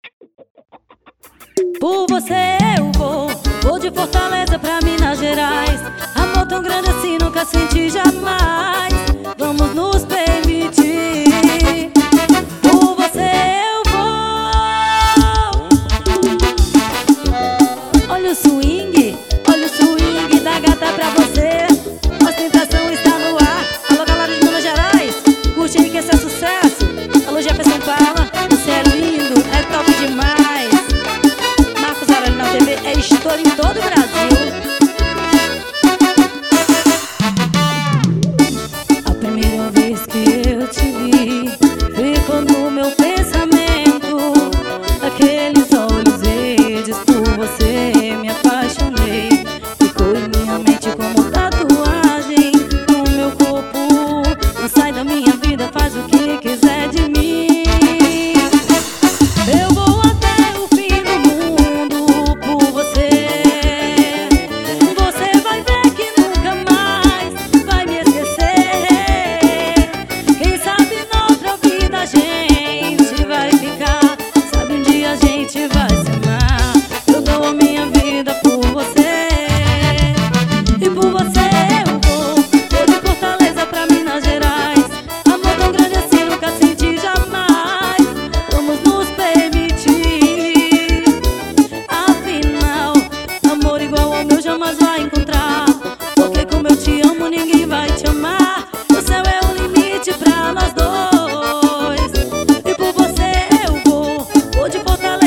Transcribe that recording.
Por você eu vou de Fortaleza pra Minas Gerais. Amor tão grande assim nunca senti jamais. Vamos nos permitir. Por você eu vou. Olha o swing da gata pra você. A ostentação está no ar. Alô galera de Minas Gerais, curte aí que esse é sucesso. Alô Jefferson Paula, você é lindo, é top demais. Marcos Aurélio na TV é estouro em todo o Brasil. A primeira vez que eu te vi ficou no meu pensamento. Aqueles olhos verdes, por você me apaixonei. Ficou em minha mente como tatuagem no meu corpo. Não sai da minha vida, faz o que quiser de mim. Eu vou até o fim do mundo por você. Você vai ver que nunca mais vai me esquecer. Quem sabe noutra vida a gente vai ficar. Sabe um dia a gente vai se amar. Eu dou a minha vida por você. E por você eu vou de Fortaleza pra Minas Gerais. Amor tão grande assim nunca senti jamais. Vamos nos permitir. Afinal, amor igual ao meu jamais vai encontrar. Porque como eu te amo ninguém vai te amar. O céu é o limite pra nós dois. E por você eu vou de Fortaleza